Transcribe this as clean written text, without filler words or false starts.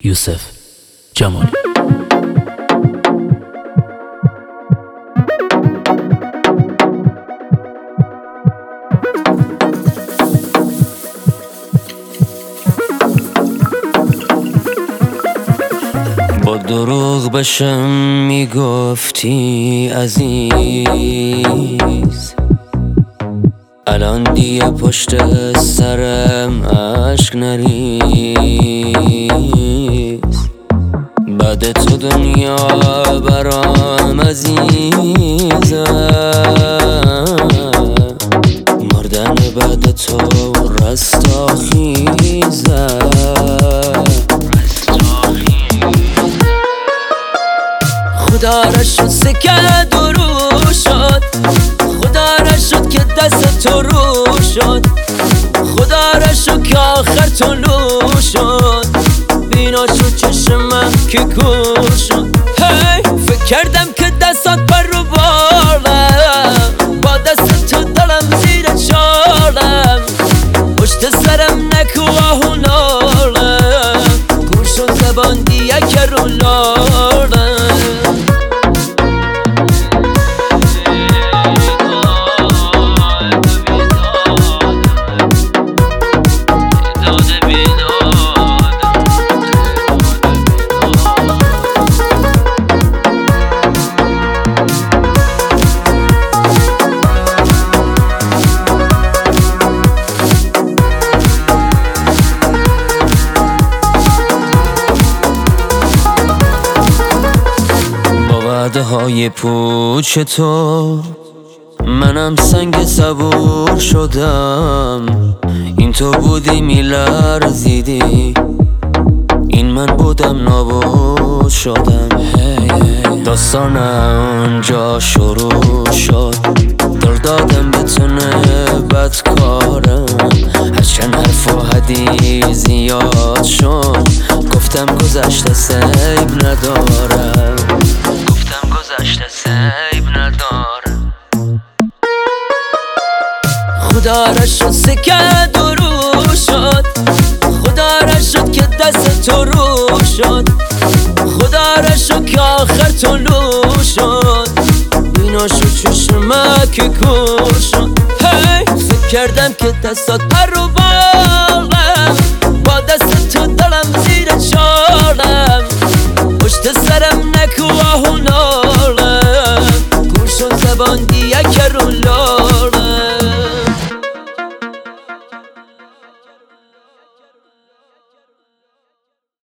یوسف جمالی. با دروغ بشم میگفتی عزیز، الان دیگه پشت سرم عشق نریز. بعد تو دنیا برام عزیزه، مردن بعد تو رستاخیزه. خدا را شد سکه درو شد، خدا را شد که دست تو رو شد، خدا را شد که آخر طلوع شد، بینا شد چشم من که کور شد. هی فکر کردم که دستات پر رو بالم، با دست تو دلم زیر چالم، پشت سرم نکو آهو نالم، گور شد زبان دیگه که رو لالم. وعده های پوچ تو منم سنگ صبور شدم، این تو بودی میلرزیدی، این من بودم نابود شدم. داستان اونجا شروع شد، دل دادم به تنه بدکارم، هرچند حرف و حدیث زیاد شد، گفتم گذشته سیب ندارم، سیب ندارم. خدا را شد سکه درو شد، خدا را شد که دست تو رو شد، خدا را شد که آخر طلوع شد، بینا شد چشم که کور شد. هی فکر کردم که دستات پر رو بالم، با دست